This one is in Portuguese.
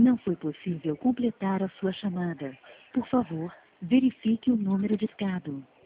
Não foi possível completar a sua chamada. Por favor, verifique o número discado.